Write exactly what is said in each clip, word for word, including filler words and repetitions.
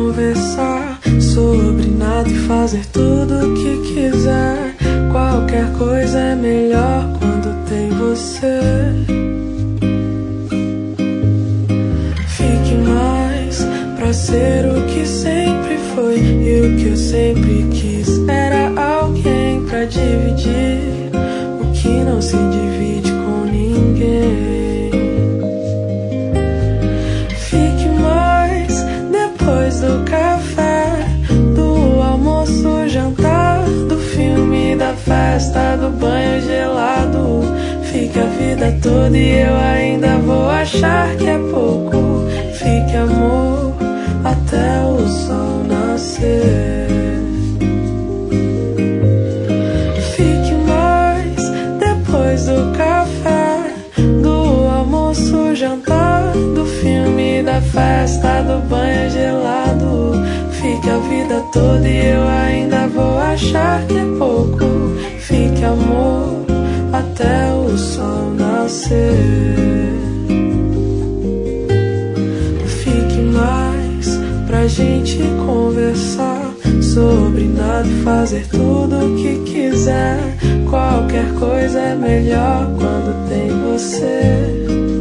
conversar sobre nada e fazer tudo o que quiser. Qualquer coisa é melhor quando tem você. Fique mais pra ser o que sempre foi e o que eu sempre quis. Era alguém pra dividir o que não se divide com ninguém. Fique mais depois do café, do almoço, jantar, do filme, da festa, do banho gelado. Fique a vida toda e eu ainda vou achar que é pouco. Fique amor até o sol nascer. Fique mais depois do café, do almoço, jantar, do filme, da festa, do banho gelado. Fique a vida toda e eu ainda vou achar que é pouco. Fique amor até o sol nascer. Fique mais pra gente conversar sobre nada e fazer tudo o que quiser. Qualquer coisa é melhor quando tem você.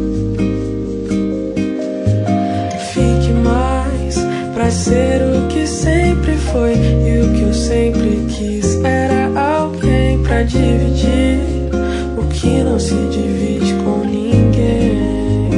Fique mais pra ser o que sempre foi e o que eu sempre quis. Era alguém pra dividir o que não se divide com ninguém.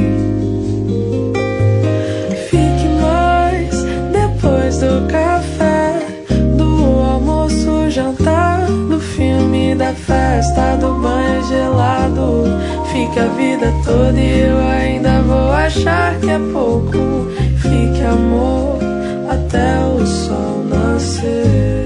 Fique mais depois do café, do almoço, jantar, do filme, da festa, do banho gelado. Fique a vida toda e eu ainda vou achar que é pouco. Fique amor até o sol nascer.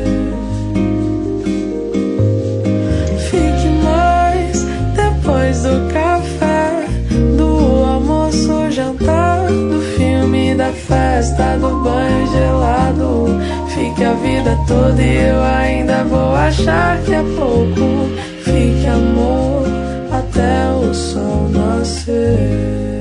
Fique mais depois do café, do almoço, jantar, do filme, da festa, do banho gelado. Fique a vida toda e eu ainda vou achar que é pouco. Fique amor até o sol nascer.